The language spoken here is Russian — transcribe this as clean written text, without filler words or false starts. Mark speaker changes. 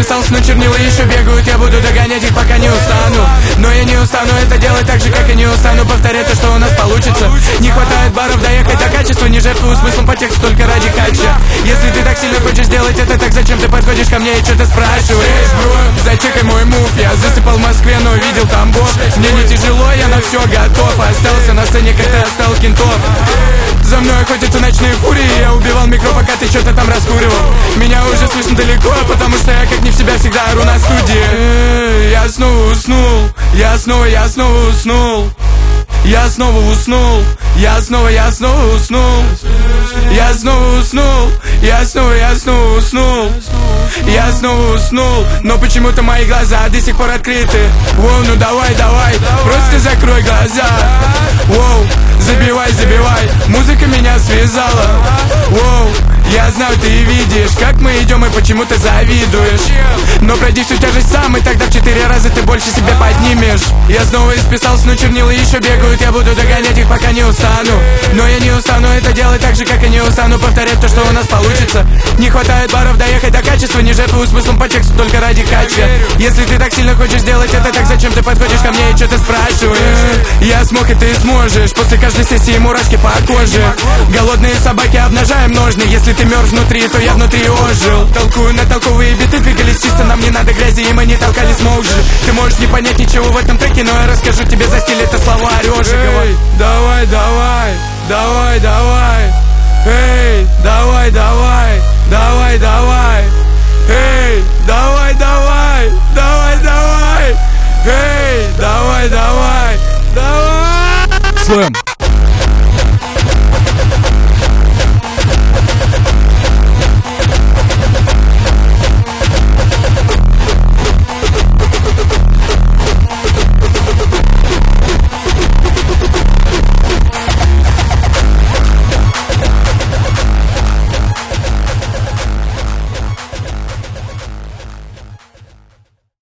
Speaker 1: исписался, но чернила еще бегают. Я буду догонять их, пока не устану. Но я не устану это делать так же, как и не устану повторять то, что у нас получится. Не хватает баров доехать до качества, не жертвую смыслом по тексту только ради кача. Если ты так сильно хочешь сделать это, так зачем ты подходишь ко мне и что-то спрашиваешь? Зачекай мой мув, я засыпал в Москве, но видел там бог. Мне не тяжело, я на все готов. Остался на сцене, как ты остал кентов. За мной охотятся ночные фурии. Я убивал микро, пока ты что-то там раскуривал. Меня уже слышно далеко, потому что я как не в себя всегда ору на студии. Я снова уснул, я снова уснул. Я снова уснул, я снова уснул. Я снова уснул, я снова уснул. Я снова уснул, но почему-то мои глаза до сих пор открыты. Воу, ну давай, просто закрой глаза. Воу, забивай, музыка меня связала. Воу, я знаю, ты видишь, как мы идем и почему ты завидуешь. Но пройди всю тяжесть сам, и тогда в 4 раза ты больше себя поднимешь. Я снова исписался, но чернила еще бегают. Я буду догонять их, пока не устану. Но я не устану это делать так же, как и не устану повторять то, что у нас получится. Не хватает баров доехать до качества, не жертвую смыслом по тексту только ради кача. Если ты так сильно хочешь сделать это, так зачем ты подходишь ко мне и что-то спрашиваешь? Я смог и ты сможешь, после каждой сессии мурашки по коже. Голодные собаки обнажаем ножны. Если ты мертв внутри, то я внутри ожил. Толкую на толковые биты, двигались чисто, нам не надо грязи, и мы не толкали смог же. Ты можешь не понять ничего в этом треке, но я расскажу тебе за стиль, это словарь Ожегова. Давай, эй, давай, эй, давай, эй, давай.
Speaker 2: Слэм.